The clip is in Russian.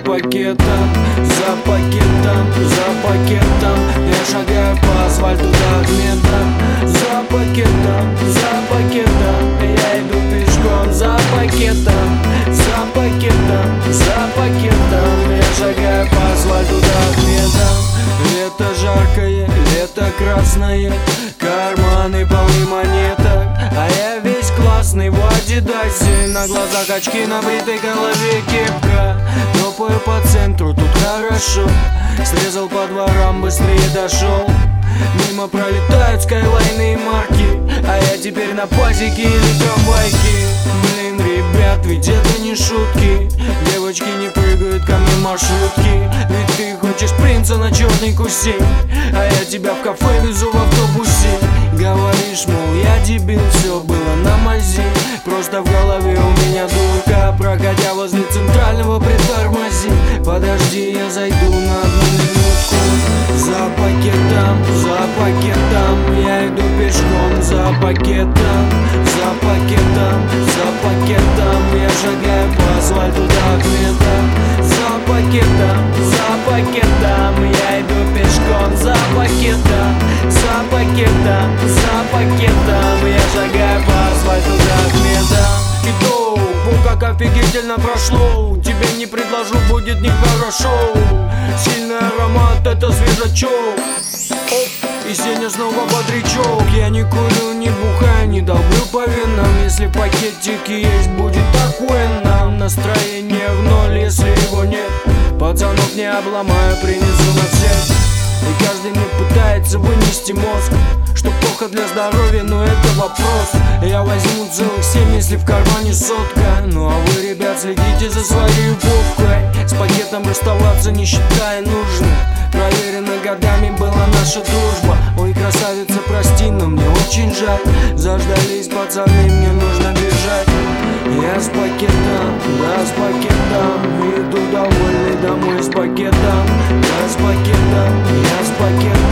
пакетом, за пакетом, за пакетом. Я шагаю по асфальту до отметок. За пакетом, за пакетом. Я иду пешком за пакетом, за пакетом, за пакетом. Я шагаю по асфальту до отметок. Лето жаркое, лето красное, карманы полны монеток, а я весь классный в адидасе. На глазах очки, на бритой голове кепка. Топаю по центру, тут хорошо. Срезал по дворам, быстрее дошел. Мимо пролетают скайлайны и марки, а я теперь на пазике или трамвайке. Блин, ребят, ведь это не шутки. Девочки не прыгают ко мне маршрутки. Ведь ты хочешь принца на черный кусень, а я тебя в кафе везу в автобусе. Говоришь, мол, я дебил, все было на мази. Просто в голове у меня дурка. Проходя возле центрального, притормози. Подожди, я зайду на одну минутку. За пакетом, за пакетом. Я иду пешком за пакетом, за пакетом, за пакетом. Я шагаю по асфальту до отметок. За пакетом, за пакетом. Я иду пешком за пакетом, за пакетом, за пакетом. Я шагаю по асфальту до отметок. Иду, как офигительно прошло. Тебе не предложу, будет нехорошо. Сильный аромат, это свежачок. И Сеня снова бодрячок. Я не курю, не бухаю, не долблю по венам. Если пакетики есть, будет охуенно. Настроение в ноль, если его нет. Пацанов не обломаю, принесу на всех. И каждый мне пытается вынести мозг, что плохо для здоровья, но это вопрос. Я возьму целых 7, если в кармане сотка. Ну а вы, ребят, следите за своей любовкой. С пакетом расставаться не считая нужным. Проверено годами была наша дружба. Ой, красавица, прости, но мне очень жаль. Заждались пацаны, мне нужно бежать. Я с пакетом, да с пакетом. Иду довольный домой с пакетом, да с пакетом, я с пакетом.